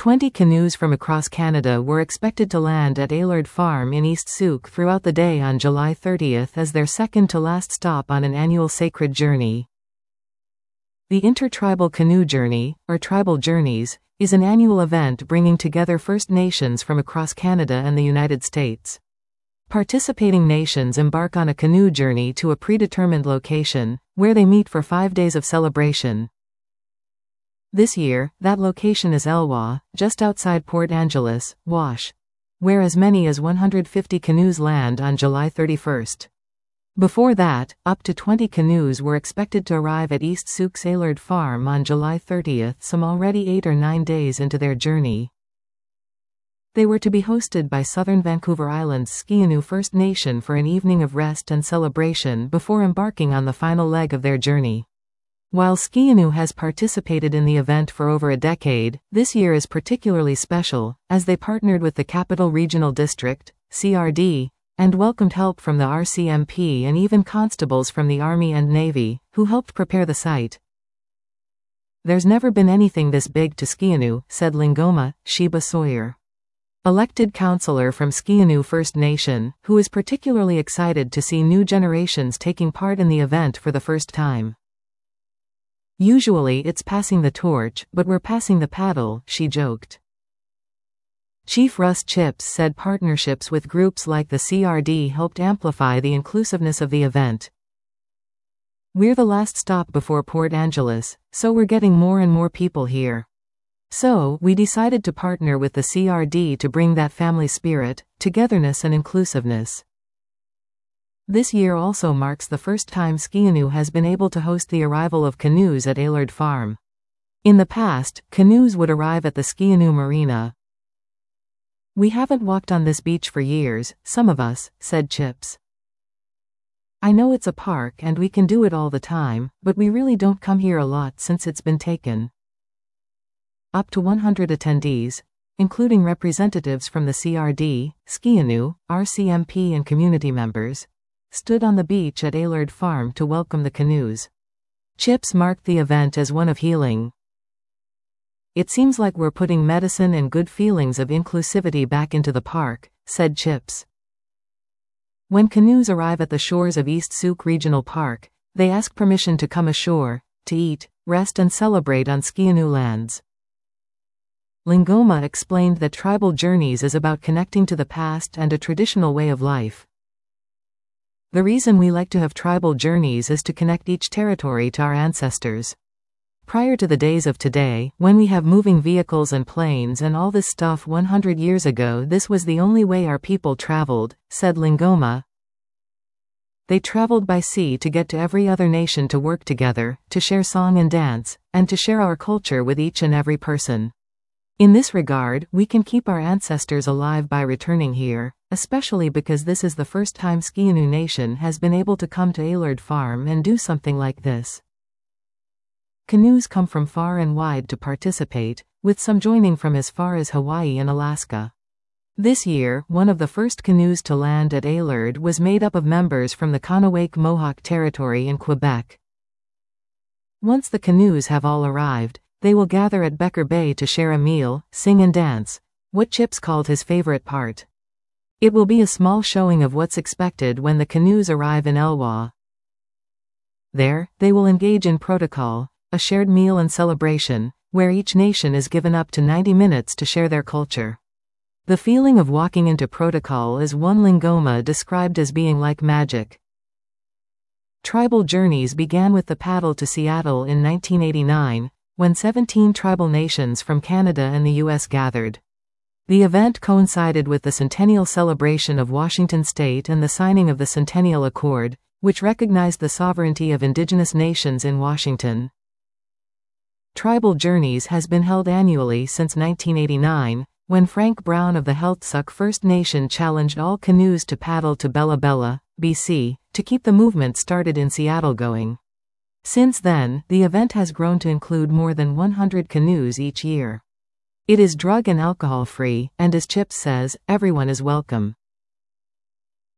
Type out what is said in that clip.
20 canoes from across Canada were expected to land at Aylard Farm in East Sooke throughout the day on July 30th as their second-to-last stop on an annual sacred journey. The Intertribal Canoe Journey, or Tribal Journeys, is an annual event bringing together First Nations from across Canada and the United States. Participating nations embark on a canoe journey to a predetermined location, where they meet for 5 days of celebration. This year, that location is Elwha, just outside Port Angeles, Wash, where as many as 150 canoes land on July 31st. Before that, up to 20 canoes were expected to arrive at East Sooke's Aylard Farm on July 30th, some already 8 or 9 days into their journey. They were to be hosted by Southern Vancouver Island's Skianu First Nation for an evening of rest and celebration before embarking on the final leg of their journey. While Skianu has participated in the event for over a decade, this year is particularly special, as they partnered with the Capital Regional District, CRD, and welcomed help from the RCMP and even constables from the Army and Navy, who helped prepare the site. "There's never been anything this big to Skianu," said Lingoma, Sheba Sawyer, elected councillor from Skianu First Nation, who is particularly excited to see new generations taking part in the event for the first time. "Usually it's passing the torch, but we're passing the paddle," she joked. Chief Russ Chips said partnerships with groups like the CRD helped amplify the inclusiveness of the event. "We're the last stop before Port Angeles, so we're getting more and more people here. So, we decided to partner with the CRD to bring that family spirit, togetherness and inclusiveness." This year also marks the first time Skianu has been able to host the arrival of canoes at Aylard Farm. In the past, canoes would arrive at the Skianu Marina. "We haven't walked on this beach for years, some of us," said Chips. "I know it's a park and we can do it all the time, but we really don't come here a lot since it's been taken." Up to 100 attendees, including representatives from the CRD, Skianu, RCMP and community members, stood on the beach at Aylard Farm to welcome the canoes. Chips marked the event as one of healing. "It seems like we're putting medicine and good feelings of inclusivity back into the park," said Chips. When canoes arrive at the shores of East Sooke Regional Park, they ask permission to come ashore, to eat, rest and celebrate on Skianu lands. Lingoma explained that Tribal Journeys is about connecting to the past and a traditional way of life. "The reason we like to have tribal journeys is to connect each territory to our ancestors. Prior to the days of today, when we have moving vehicles and planes and all this stuff 100 years ago, this was the only way our people traveled," said Lingoma. "They traveled by sea to get to every other nation to work together, to share song and dance, and to share our culture with each and every person. In this regard, we can keep our ancestors alive by returning here, especially because this is the first time Skianu Nation has been able to come to Aylard Farm and do something like this." Canoes come from far and wide to participate, with some joining from as far as Hawaii and Alaska. This year, one of the first canoes to land at Aylard was made up of members from the Kahnawake Mohawk Territory in Quebec. Once the canoes have all arrived, they will gather at Becker Bay to share a meal, sing and dance, what Chips called his favorite part. It will be a small showing of what's expected when the canoes arrive in Elwha. There, they will engage in protocol, a shared meal and celebration, where each nation is given up to 90 minutes to share their culture. The feeling of walking into protocol is one Lingoma described as being like magic. Tribal Journeys began with the paddle to Seattle in 1989, when 17 tribal nations from Canada and the U.S. gathered. The event coincided with the centennial celebration of Washington State and the signing of the Centennial Accord, which recognized the sovereignty of Indigenous nations in Washington. Tribal Journeys has been held annually since 1989, when Frank Brown of the Heiltsuk First Nation challenged all canoes to paddle to Bella Bella, BC, to keep the movement started in Seattle going. Since then, the event has grown to include more than 100 canoes each year. It is drug and alcohol free, and as Chips says, everyone is welcome.